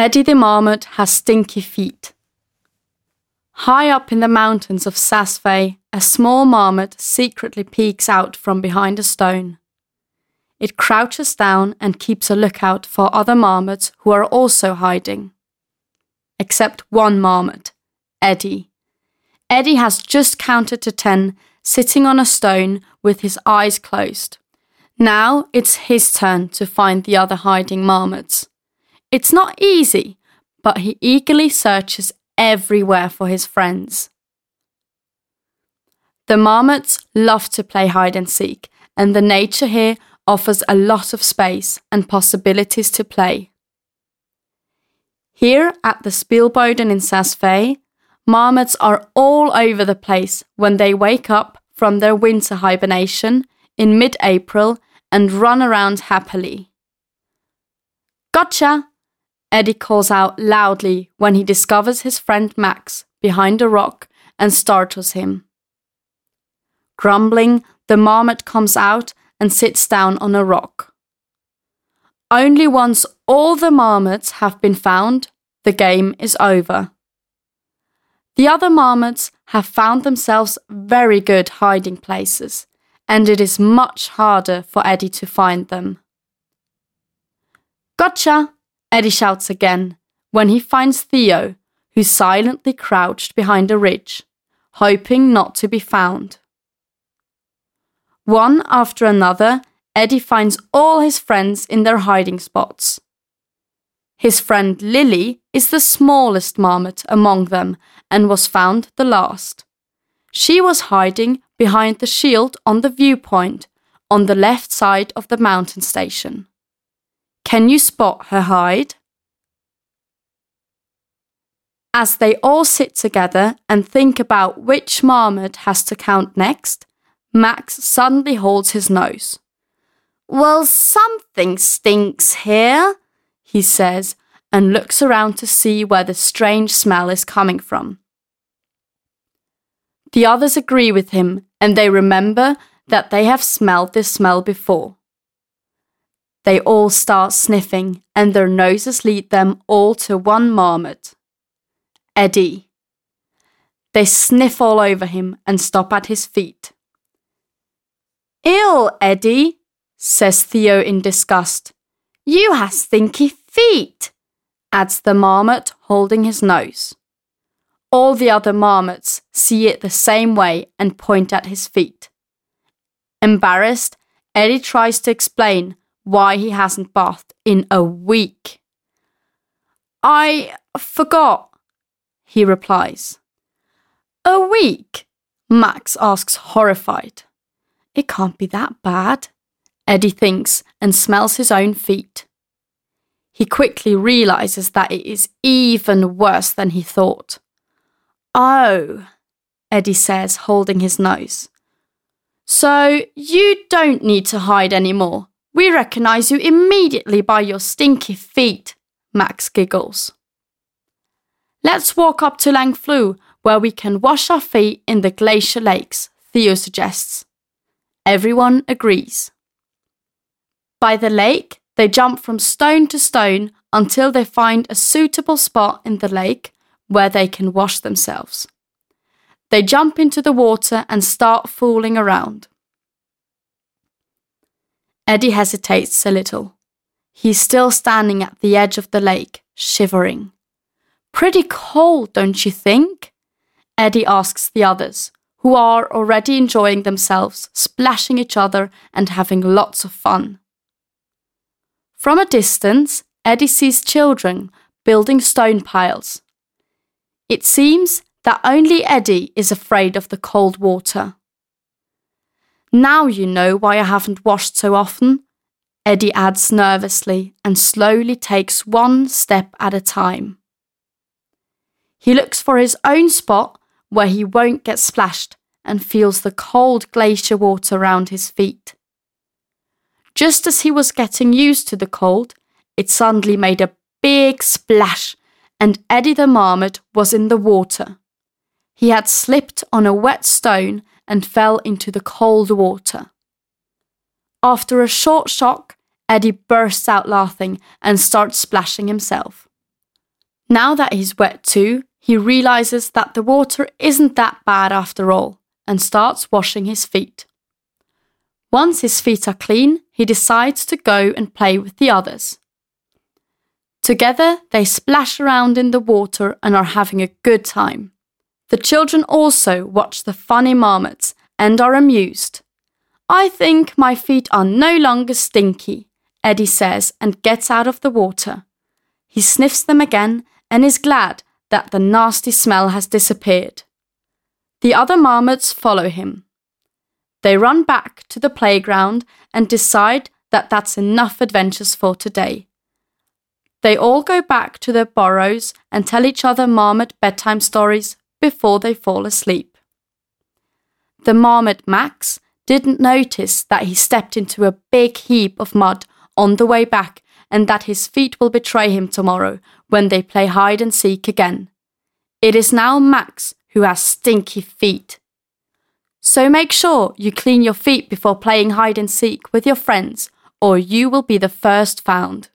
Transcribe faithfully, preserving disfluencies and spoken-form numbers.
Eddie the Marmot has stinky feet. High up in the mountains of Saas-Fee, a small marmot secretly peeks out from behind a stone. It crouches down and keeps a lookout for other marmots who are also hiding. Except one marmot, Eddie. Eddie has just counted to ten, sitting on a stone with his eyes closed. Now it's his turn to find the other hiding marmots. It's not easy, but he eagerly searches everywhere for his friends. The marmots love to play hide and seek, and the nature here offers a lot of space and possibilities to play. Here at the Spilboden in Saas-Fee, marmots are all over the place when they wake up from their winter hibernation in mid-April and run around happily. Gotcha! Eddie calls out loudly when he discovers his friend Max behind a rock and startles him. Grumbling, the marmot comes out and sits down on a rock. Only once all the marmots have been found, the game is over. The other marmots have found themselves very good hiding places, and it is much harder for Eddie to find them. Gotcha! Eddie shouts again, when he finds Theo, who's silently crouched behind a ridge, hoping not to be found. One after another, Eddie finds all his friends in their hiding spots. His friend Lily is the smallest marmot among them and was found the last. She was hiding behind the shield on the viewpoint on the left side of the mountain station. Can you spot her hide? As they all sit together and think about which marmot has to count next, Max suddenly holds his nose. Well, something stinks here, he says, and looks around to see where the strange smell is coming from. The others agree with him, and they remember that they have smelled this smell before. They all start sniffing, and their noses lead them all to one marmot. Eddie. They sniff all over him and stop at his feet. Ew, Eddie, says Theo in disgust. You have stinky feet, adds the marmot holding his nose. All the other marmots see it the same way and point at his feet. Embarrassed, Eddie tries to explain why he hasn't bathed in a week. I forgot, he replies. A week? Max asks, horrified. It can't be that bad, Eddie thinks and smells his own feet. He quickly realizes that it is even worse than he thought. Oh, Eddie says, holding his nose. So you don't need to hide anymore. We recognize you immediately by your stinky feet, Max giggles. Let's walk up to Langflue, where we can wash our feet in the glacier lakes, Theo suggests. Everyone agrees. By the lake, they jump from stone to stone until they find a suitable spot in the lake where they can wash themselves. They jump into the water and start fooling around. Eddie hesitates a little. He's still standing at the edge of the lake, shivering. Pretty cold, don't you think? Eddie asks the others, who are already enjoying themselves, splashing each other and having lots of fun. From a distance, Eddie sees children building stone piles. It seems that only Eddie is afraid of the cold water. Now you know why I haven't washed so often, Eddie adds nervously and slowly takes one step at a time. He looks for his own spot where he won't get splashed and feels the cold glacier water around his feet. Just as he was getting used to the cold, it suddenly made a big splash and Eddie the Marmot was in the water. He had slipped on a wet stone and fell into the cold water. After a short shock, Eddie bursts out laughing and starts splashing himself. Now that he's wet too, he realizes that the water isn't that bad after all and starts washing his feet. Once his feet are clean, he decides to go and play with the others. Together, they splash around in the water and are having a good time. The children also watch the funny marmots and are amused. "I think my feet are no longer stinky," Eddie says and gets out of the water. He sniffs them again and is glad that the nasty smell has disappeared. The other marmots follow him. They run back to the playground and decide that that's enough adventures for today. They all go back to their burrows and tell each other marmot bedtime stories before they fall asleep. The marmot Max didn't notice that he stepped into a big heap of mud on the way back and that his feet will betray him tomorrow when they play hide and seek again. It is now Max who has stinky feet. So make sure you clean your feet before playing hide and seek with your friends, or you will be the first found.